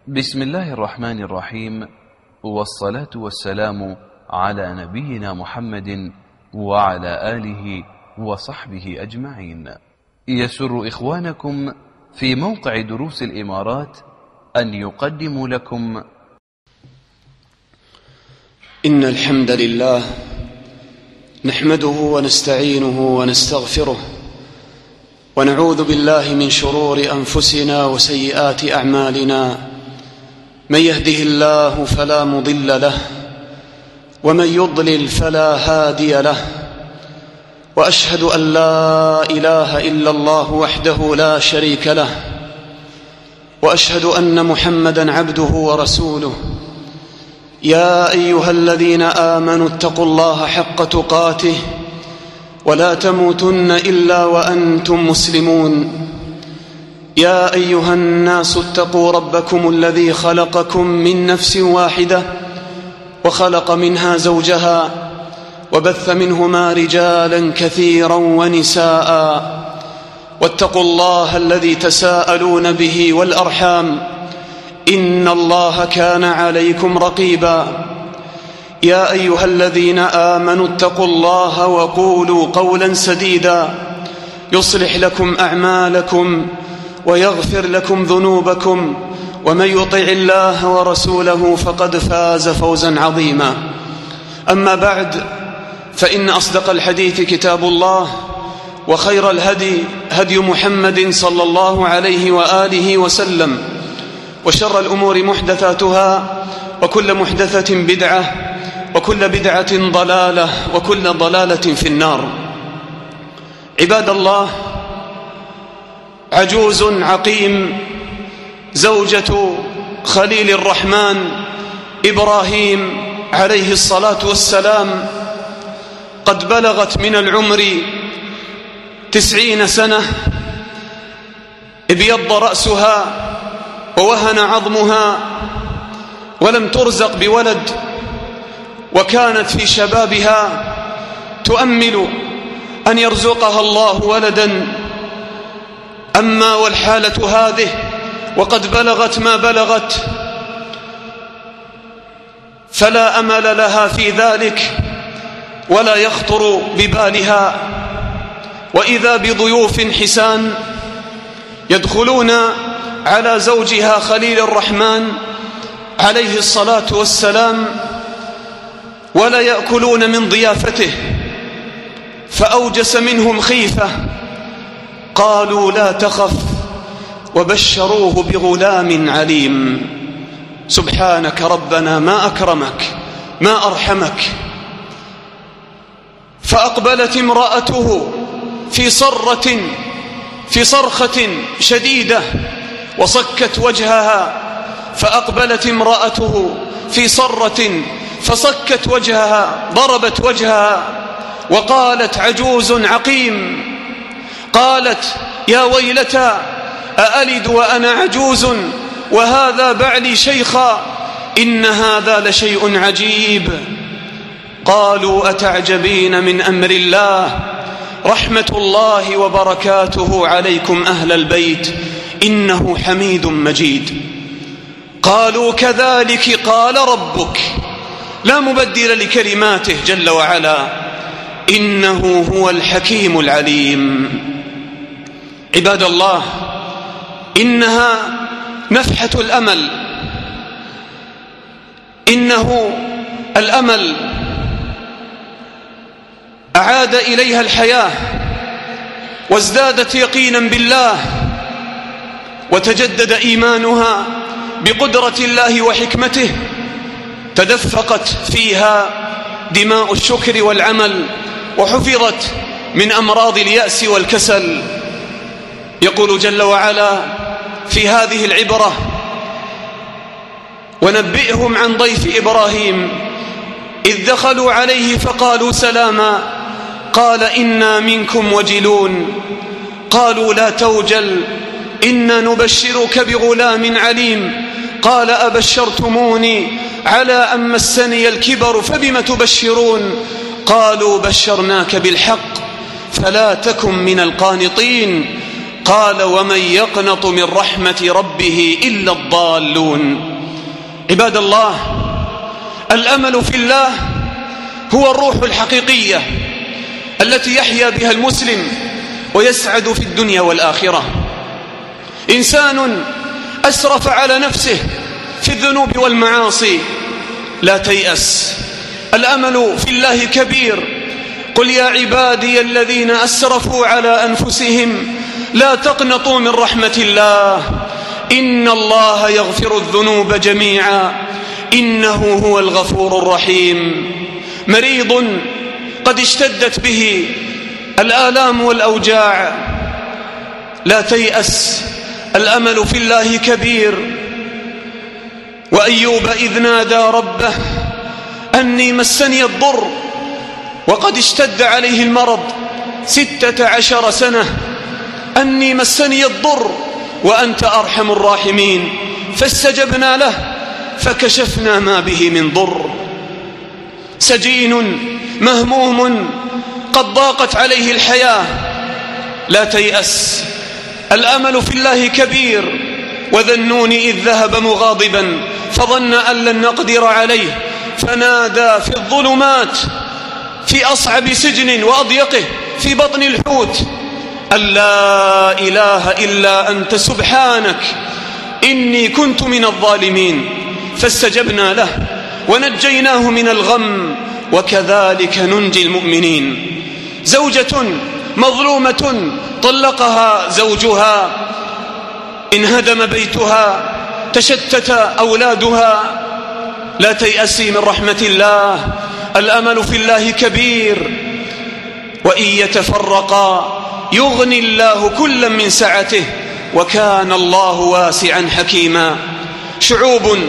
بسم الله الرحمن الرحيم، والصلاة والسلام على نبينا محمد وعلى آله وصحبه أجمعين. يسر إخوانكم في موقع دروس الإمارات أن يقدموا لكم إن الحمد لله نحمده ونستعينه ونستغفره ونعوذ بالله من شرور أنفسنا وسيئات أعمالنا. من يهده الله فلا مضل له ومن يضلل فلا هادي له، وأشهد أن لا إله إلا الله وحده لا شريك له، وأشهد أن محمدًا عبده ورسوله. يا أيها الذين آمنوا اتقوا الله حق تقاته ولا تموتن إلا وأنتم مسلمون. يا أيها الناس اتقوا ربكم الذي خلقكم من نفس واحدة وخلق منها زوجها وبث منهما رجالا كثيرا ونساء، واتقوا الله الذي تساءلون به والأرحام إن الله كان عليكم رقيبا. يا أيها الذين آمنوا اتقوا الله وقولوا قولا سديدا يصلح لكم أعمالكم ويغفر لكم ذنوبكم، ومن يطع الله ورسوله فقد فاز فوزا عظيما. أما بعد، فإن أصدق الحديث كتاب الله، وخير الهدي هدي محمد صلى الله عليه وآله وسلم، وشر الأمور محدثاتها، وكل محدثة بدعة، وكل بدعة ضلالة، وكل ضلالة في النار. عباد الله، عجوز عقيم زوجة خليل الرحمن إبراهيم عليه الصلاة والسلام قد بلغت من العمر 90 سنة، ابيض رأسها ووهن عظمها، ولم ترزق بولد، وكانت في شبابها تؤمل أن يرزقها الله ولدا. أما والحالة هذه وقد بلغت ما بلغت، فلا أمل لها في ذلك ولا يخطر ببالها، وإذا بضيوف حسان يدخلون على زوجها خليل الرحمن عليه الصلاة والسلام ولا يأكلون من ضيافته، فأوجس منهم خيفة. قالوا لا تخف، وبشروه بغلام عليم. سبحانك ربنا، ما أكرمك، ما أرحمك. فأقبلت امرأته في صرخة شديدة وصكت وجهها، فأقبلت امرأته في صرة فصكت وجهها، ضربت وجهها، وقالت عجوز عقيم، قالت يا ويلتى أألد وأنا عجوز وهذا بعلي شيخا، إن هذا لشيء عجيب. قالوا أتعجبين من أمر الله، رحمة الله وبركاته عليكم أهل البيت، إنه حميد مجيد. قالوا كذلك قال ربك، لا مبدل لكلماته جل وعلا، إنه هو الحكيم العليم. عباد الله، إنها نفحة الأمل، إنه الأمل أعاد إليها الحياة، وازدادت يقينا بالله، وتجدد إيمانها بقدرة الله وحكمته. تدفقت فيها دماء الشكر والعمل، وحفظت من أمراض اليأس والكسل. يقول جل وعلا في هذه العبرة: ونبئهم عن ضيف إبراهيم إذ دخلوا عليه فقالوا سلاما قال إنا منكم وجلون قالوا لا توجل إنا نبشرك بغلام عليم قال أبشرتموني على أن مسني الكبر فبم تبشرون قالوا بشرناك بالحق فلا تكن من القانطين قال ومن يقنط من رحمة ربه إلا الضالون. عباد الله، الأمل في الله هو الروح الحقيقية التي يحيا بها المسلم ويسعد في الدنيا والآخرة. إنسان أسرف على نفسه في الذنوب والمعاصي لا تيأس، الأمل في الله كبير. قل يا عبادي الذين أسرفوا على أنفسهم لا تقنطوا من رحمة الله إن الله يغفر الذنوب جميعا إنه هو الغفور الرحيم. مريض قد اشتدت به الآلام والأوجاع لا تيأس، الأمل في الله كبير. وأيوب إذ نادى ربه أني مسني الضر وقد اشتد عليه المرض 16 سنة، أني مسني الضر وأنت أرحم الراحمين، فاستجبنا له فكشفنا ما به من ضر. سجين مهموم قد ضاقت عليه الحياة لا تيأس، الأمل في الله كبير. وذا النون إذ ذهب مغاضبا فظن أن لن نقدر عليه فنادى في الظلمات في أصعب سجن وأضيقه في بطن الحوت أن لا إله إلا أنت سبحانك إني كنت من الظالمين، فاستجبنا له ونجيناه من الغم وكذلك ننجي المؤمنين. زوجة مظلومة طلقها زوجها، انهدم بيتها، تشتت أولادها، لا تيأسي من رحمة الله، الأمل في الله كبير. وإن يتفرقا يغني الله كلا من سعته وكان الله واسعا حكيما. شعوب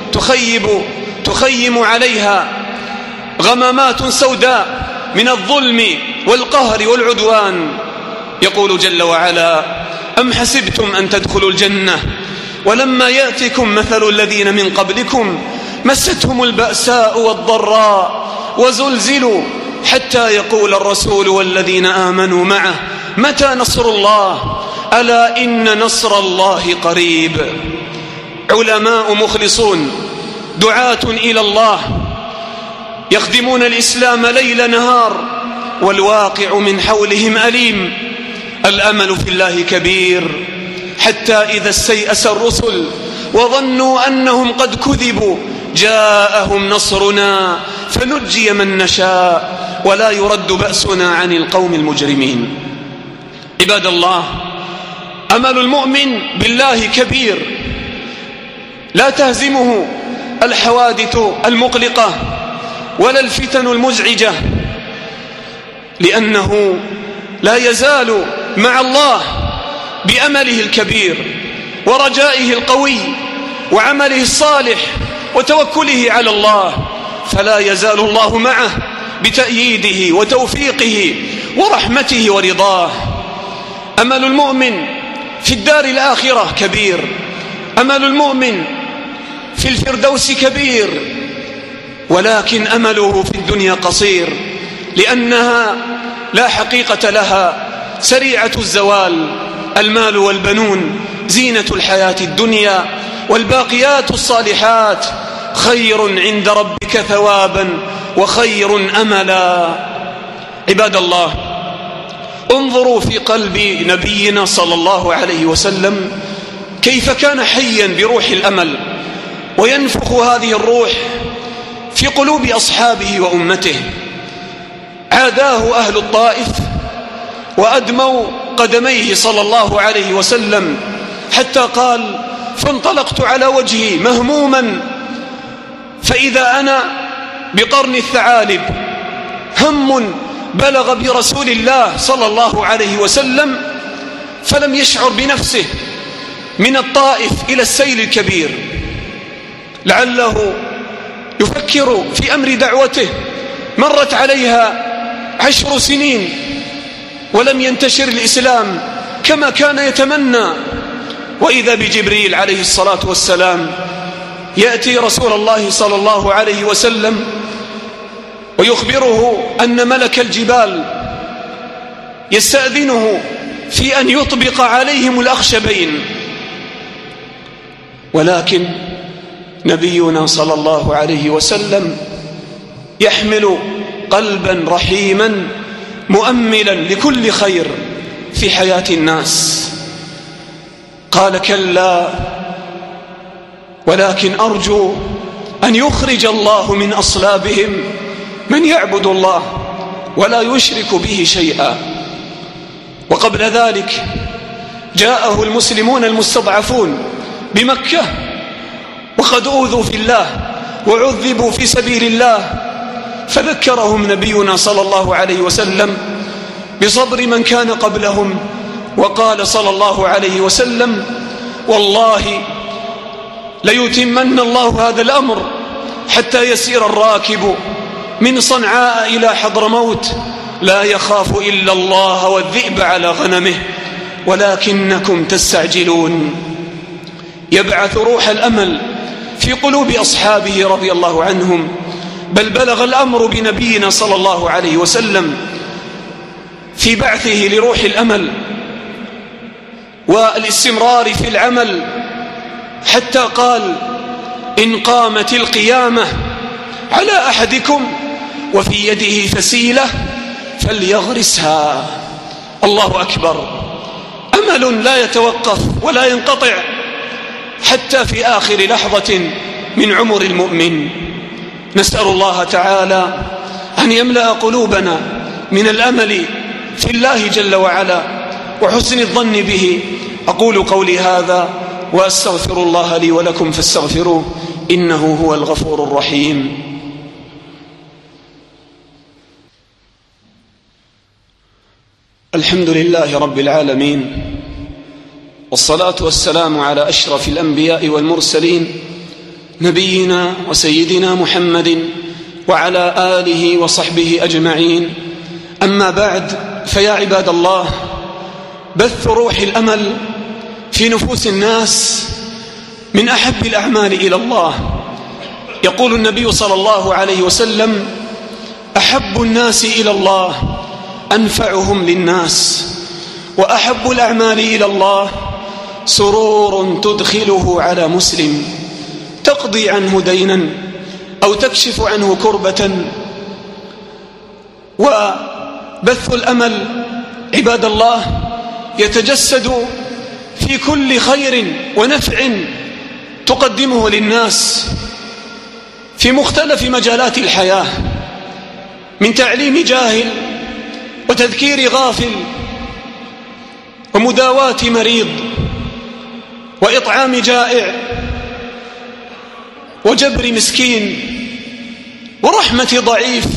تخيم عليها غمامات سوداء من الظلم والقهر والعدوان. يقول جل وعلا أم حسبتم أن تدخلوا الجنة ولما يأتكم مثل الذين من قبلكم مستهم البأساء والضراء وزلزلوا حتى يقول الرسول والذين آمنوا معه متى نصر الله ألا إن نصر الله قريب. علماء مخلصون دعاة إلى الله يخدمون الإسلام ليل نهار والواقع من حولهم أليم. الأمل في الله كبير حتى إذا استيأس الرسل وظنوا أنهم قد كذبوا جاءهم نصرنا فنجي من نشاء ولا يرد بأسنا عن القوم المجرمين. عباد الله، أمل المؤمن بالله كبير، لا تهزمه الحوادث المقلقة ولا الفتن المزعجة، لأنه لا يزال مع الله بأمله الكبير ورجائه القوي وعمله الصالح وتوكله على الله، فلا يزال الله معه بتأييده وتوفيقه ورحمته ورضاه. أمل المؤمن في الدار الآخرة كبير، أمل المؤمن في الفردوس كبير، ولكن أمله في الدنيا قصير لأنها لا حقيقة لها، سريعة الزوال. المال والبنون زينة الحياة الدنيا والباقيات الصالحات خير عند ربك ثوابا وخير أملا. عباد الله، انظروا في قلب نبينا صلى الله عليه وسلم كيف كان حيا بروح الأمل، وينفخ هذه الروح في قلوب أصحابه وأمته. عاداه أهل الطائف وأدموا قدميه صلى الله عليه وسلم حتى قال فانطلقت على وجهي مهموما فإذا أنا بقرن الثعالب. هم بلغ برسول الله صلى الله عليه وسلم فلم يشعر بنفسه من الطائف إلى السيل الكبير، لعله يفكر في أمر دعوته. مرت عليها 10 سنين ولم ينتشر الإسلام كما كان يتمنى، وإذا بجبريل عليه الصلاة والسلام يأتي رسول الله صلى الله عليه وسلم ويخبره أن ملك الجبال يستأذنه في أن يطبق عليهم الأخشبين، ولكن نبينا صلى الله عليه وسلم يحمل قلبا رحيما مؤملا لكل خير في حياة الناس. قال: كلا، ولكن أرجو أن يخرج الله من أصلابهم من يعبد الله ولا يشرك به شيئا. وقبل ذلك جاءه المسلمون المستضعفون بمكة وقد أوذوا في الله وعذبوا في سبيل الله، فذكرهم نبينا صلى الله عليه وسلم بصبر من كان قبلهم، وقال صلى الله عليه وسلم: والله ليتمن الله هذا الأمر حتى يسير الراكب من صنعاء إلى حضرموت لا يخاف إلا الله والذئب على غنمه ولكنكم تستعجلون. يبعث روح الأمل في قلوب أصحابه رضي الله عنهم، بل بلغ الأمر بنبينا صلى الله عليه وسلم في بعثه لروح الأمل والاستمرار في العمل، حتى قال: إن قامت القيامة على أحدكم وفي يده فسيلة فليغرسها. الله أكبر، أمل لا يتوقف ولا ينقطع حتى في آخر لحظة من عمر المؤمن. نسأل الله تعالى أن يملأ قلوبنا من الأمل في الله جل وعلا وحسن الظن به. أقول قولي هذا وأستغفر الله لي ولكم فاستغفروه إنه هو الغفور الرحيم. الحمد لله رب العالمين، والصلاة والسلام على أشرف الأنبياء والمرسلين نبينا وسيدنا محمد وعلى آله وصحبه أجمعين. أما بعد، فيا عباد الله، بث روح الأمل في نفوس الناس من أحب الأعمال إلى الله. يقول النبي صلى الله عليه وسلم: أحب الناس إلى الله أنفعهم للناس، وأحب الأعمال إلى الله سرور تدخله على مسلم تقضي عنه دينا أو تكشف عنه كربة. وبث الأمل عباد الله يتجسد في كل خير ونفع تقدمه للناس في مختلف مجالات الحياة، من تعليم جاهل وتذكير غافل ومداواة مريض وإطعام جائع وجبر مسكين ورحمة ضعيف.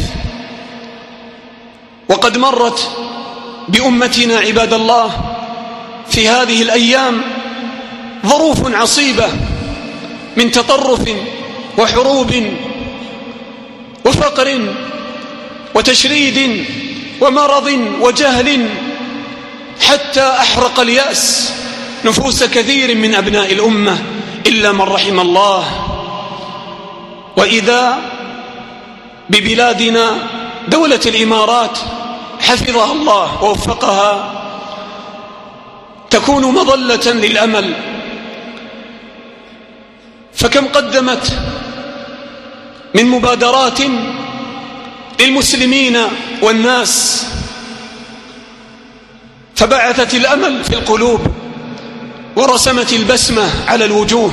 وقد مرت بأمتنا عباد الله في هذه الأيام ظروف عصيبة من تطرف وحروب وفقر وتشريد ومرض وجهل، حتى أحرق اليأس نفوس كثير من أبناء الأمة إلا من رحم الله. وإذا ببلادنا دولة الإمارات حفظها الله ووفقها تكون مظلة للأمل، فكم قدمت من مبادرات للمسلمين والناس، فبعثت الأمل في القلوب ورسمت البسمة على الوجوه.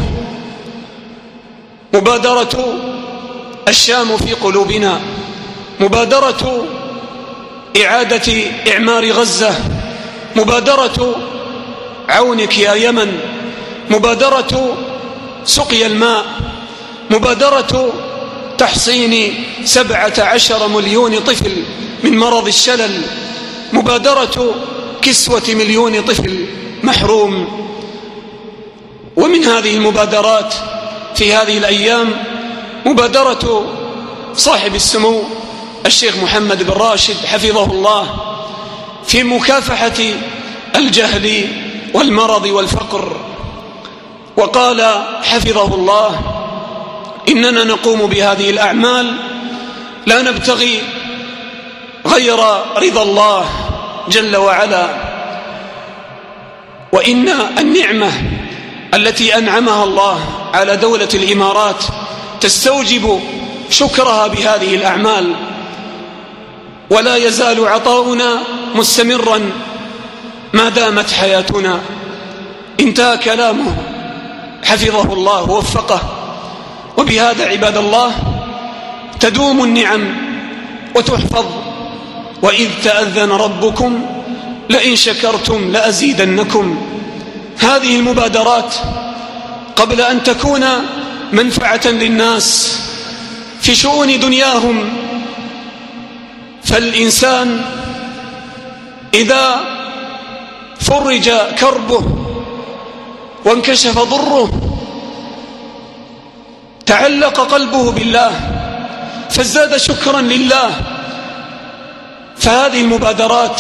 مبادرة الشام في قلوبنا، مبادرة إعادة إعمار غزة، مبادرة عونك يا يمن، مبادرة سقي الماء، مبادرة تحصين 17 مليون طفل من مرض الشلل، مبادرة كسوة 1 مليون طفل محروم. ومن هذه المبادرات في هذه الأيام مبادرة صاحب السمو الشيخ محمد بن راشد حفظه الله في مكافحة الجهل والمرض والفقر. وقال حفظه الله: إننا نقوم بهذه الأعمال لا نبتغي غير رضا الله جل وعلا، وإن النعمة التي أنعمها الله على دولة الإمارات تستوجب شكرها بهذه الأعمال، ولا يزال عطاؤنا مستمرا ما دامت حياتنا. انتهى كلامه حفظه الله ووفقه. وبهذا عباد الله تدوم النعم وتحفظ. وإذ تأذن ربكم لئن شكرتم لأزيدنكم. هذه المبادرات قبل أن تكون منفعة للناس في شؤون دنياهم، فالإنسان إذا فرج كربه وانكشف ضره تعلق قلبه بالله فازداد شكرا لله. فهذه المبادرات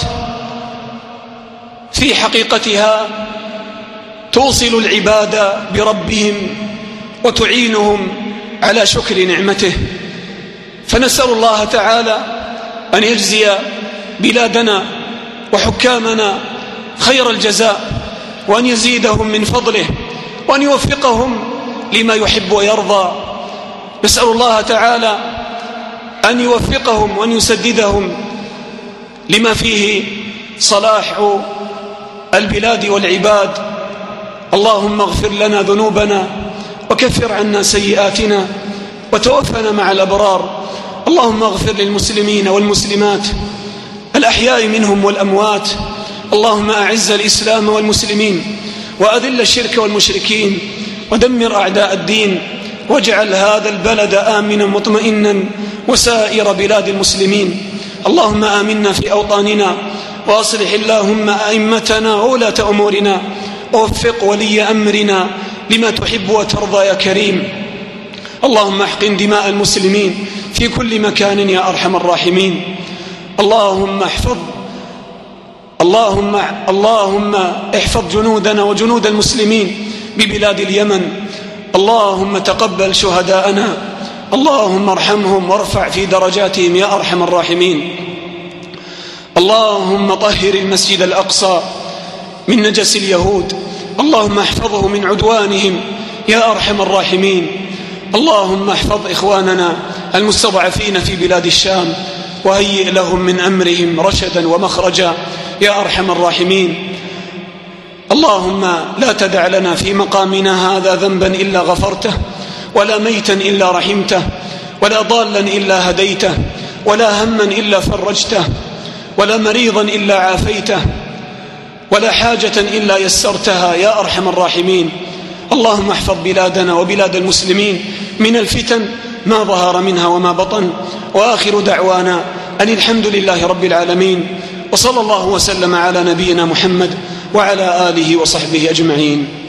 في حقيقتها توصل العباد بربهم وتعينهم على شكر نعمته. فنسأل الله تعالى أن يجزي بلادنا وحكامنا خير الجزاء، وأن يزيدهم من فضله، وأن يوفقهم لما يحب ويرضى. نسأل الله تعالى أن يوفقهم وأن يسددهم لما فيه صلاح البلاد والعباد. اللهم اغفر لنا ذنوبنا وكفر عنا سيئاتنا وتوفنا مع الأبرار. اللهم اغفر للمسلمين والمسلمات الأحياء منهم والأموات. اللهم أعز الإسلام والمسلمين وأذل الشرك والمشركين ودمر أعداء الدين، واجعل هذا البلد آمنا مطمئنا وسائر بلاد المسلمين. اللهم آمنا في أوطاننا، وأصلح اللهم أئمتنا وولاة أمورنا، ووفق ولي أمرنا لما تحب وترضى يا كريم. اللهم احقن دماء المسلمين في كل مكان يا أرحم الراحمين. اللهم احفظ جنودنا وجنود المسلمين ببلاد اليمن. اللهم تقبل شهداءنا. اللهم ارحمهم وارفع في درجاتهم يا أرحم الراحمين. اللهم طهر المسجد الأقصى من نجس اليهود. اللهم احفظه من عدوانهم يا أرحم الراحمين. اللهم احفظ إخواننا المستضعفين في بلاد الشام، وهيئ لهم من أمرهم رشدا ومخرجا يا أرحم الراحمين. اللهم لا تدع لنا في مقامنا هذا ذنبا إلا غفرته، ولا ميتا إلا رحمته، ولا ضالا إلا هديته، ولا هما إلا فرجته، ولا مريضا إلا عافيته، ولا حاجة إلا يسرتها يا أرحم الراحمين. اللهم احفظ بلادنا وبلاد المسلمين من الفتن ما ظهر منها وما بطن. وآخر دعوانا أن الحمد لله رب العالمين، وصلى الله وسلم على نبينا محمد وعلى آله وصحبه أجمعين.